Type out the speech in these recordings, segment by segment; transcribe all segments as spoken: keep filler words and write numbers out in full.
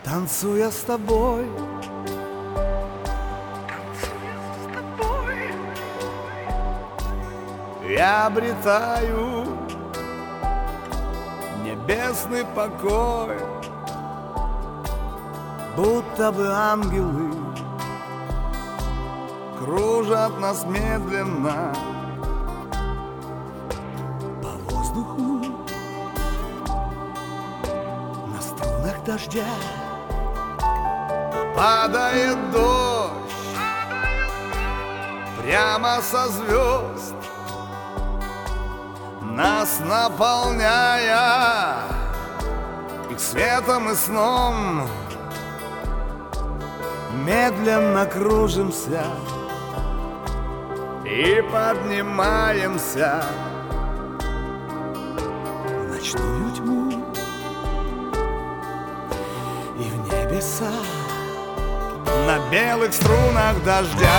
Танцуя с тобой, я обретаю небесный покой, будто бы ангелы кружат нас медленно по воздуху на струнах дождя. Падает дождь прямо со звезд, нас наполняя их светом и сном. Медленно кружимся и поднимаемся в ночную тьму и в небеса на белых струнах дождя.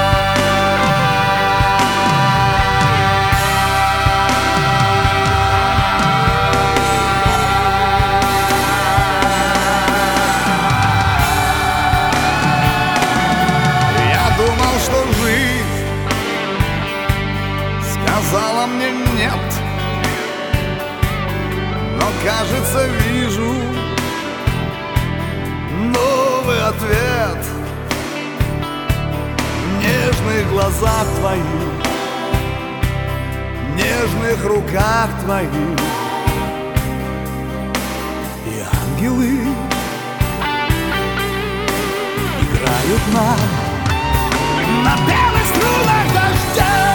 Сказала мне нет, но, кажется, вижу новый ответ в нежных глазах твоих, в нежных руках твоих. И ангелы играют нам на белых струнах дождя.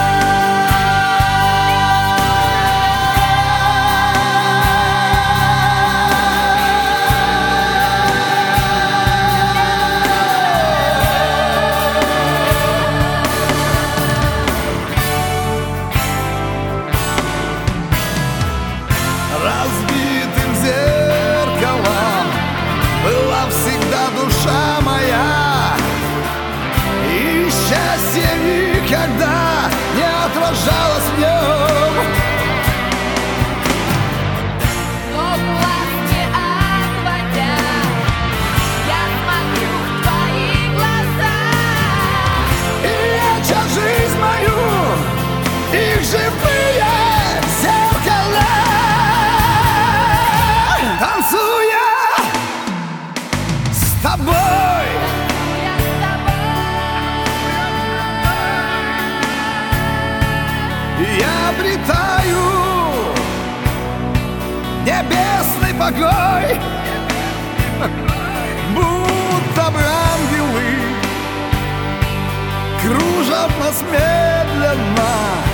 Разбитым зеркалом была всегда душа моя, и счастье никогда не отражалось в нем. Но глаз не отводя, я смотрю в твои глаза, И леча жизнь мою их живые зеркала. Танцуя с тобой, я с тобой. я обретаю небесный покой, будто бы ангелы кружат нас медленно